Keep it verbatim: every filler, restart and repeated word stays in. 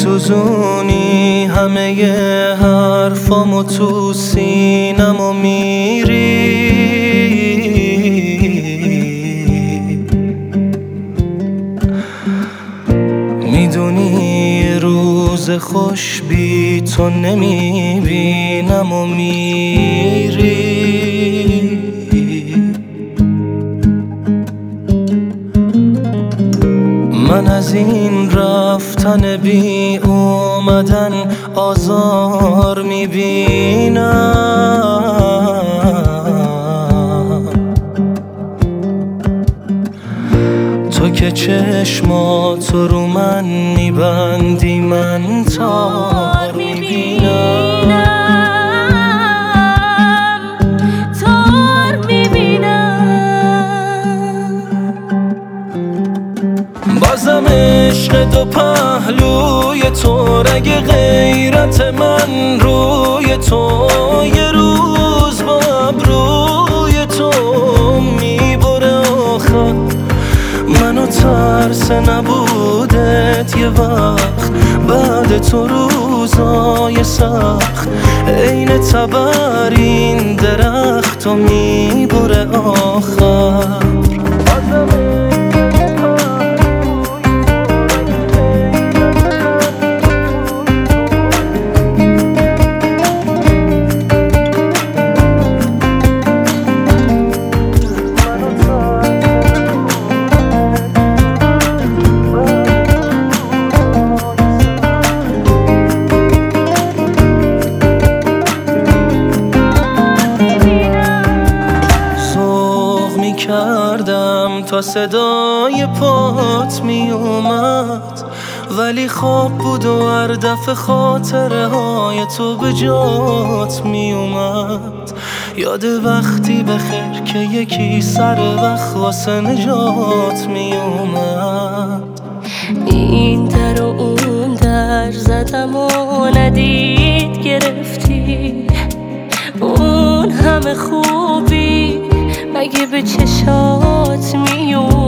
میسوزونی همه حرفامو تو سینمو میری. میدونی روز خوش بی تو نمیبینم و میری. من از این رفتن بی اومدن آزار میبینم. تو که چشماتو رو من میبندی من تار میبینم. بازم عشق دو پهلوی تو، رگ غیرت من روی تو. یه روز با ابروی تو میبره آخر منو، ترس نبودت یه وقت بعد تو روزای سخت. عین تبر این درخت و میبره آخر. کردم تا صدای پات می اومد، ولی خواب بود و هر دفعه خاطره های تو به جات می اومد. یاد وقتی بخیر که یکی سر وقت واسه نجات می اومد. این در و اون در زدم و ندید گرفتی، اون همه خوبی مگه به چشات میون